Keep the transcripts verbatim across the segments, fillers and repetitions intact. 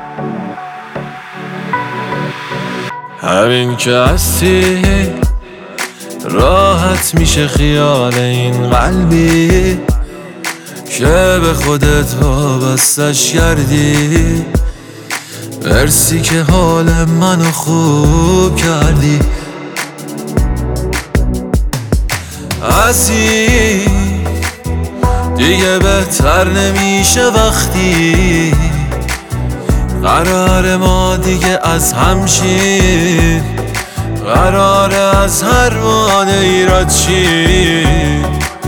همین که هستی راحت میشه خیال این قلبی که به خودت وابستش کردی. مرسی که حال منو خوب کردی. عزیز دیگه بهتر نمیشه وقتی قرار ما دیگه از هم شیم، قرار از هر مانع ایراد شیم.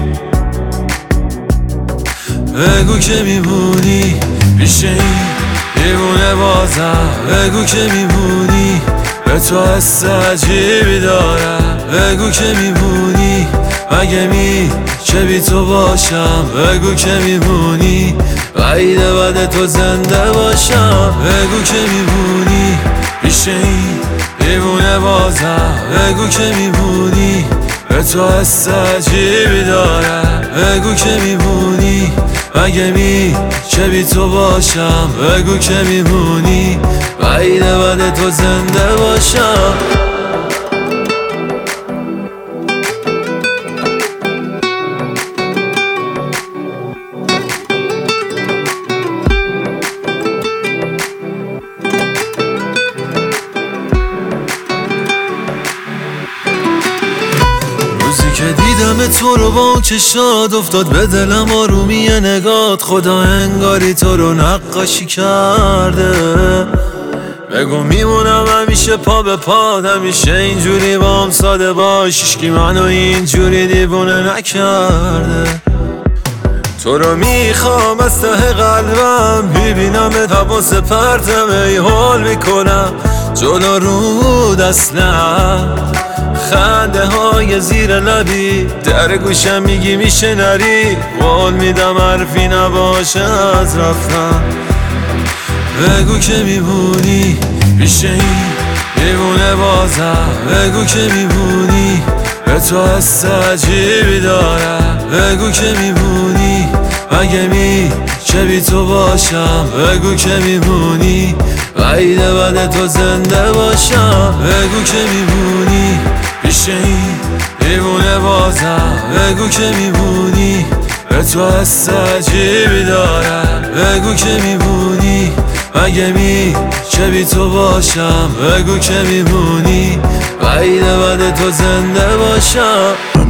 بگو که میمونی پیش این دیوونه بازم، بگو که میمونی به تو حس عجیبی دارم. بگو که میمونی مگه می چه بی تو باشم. بگو که میمونی بعیده بعد تو زنده باشم. بگو که میمونی پیش این دیوونه بازم، بگو که میمونی به تو حس عجیبی دارم. بگو که میمونی مگه می چه بی تو باشم. بگو که میمونی بعیده بعد تو زنده باشم. که دیدم تو رو با چشات افتاد به دلم آرومی نگات. خدا انگاری تو رو نقاشی کرده. بگو میمونم همیشه پا به پاد، همیشه اینجوری با هم ساده باش. هیچکی منو اینجوری دیوونه نکرده. تو رو میخوام از ته قلبم، میبینم حواس پرتم ای حال میکنم جلو رود اصلا. خنده های زیر لبی در گوشم میگی میشه نری، قول میدم حرفی نباشه از رفتن. بگو که میمونی پیش این دیوونه بازم، بگو که میمونی به تو حس عجیبی دارم. بگو که میمونی مگه می چه بی تو باشم. بگو که میمونی بعیده بعد تو زنده باشم. بگو که میمونی پیش این دیوونه بازم، بگو که میمونی به تو حس عجیبی دارم. بگو که میمونی مگه می چه بی تو باشم. بگو که میمونی بعیده بعد تو زنده باشم.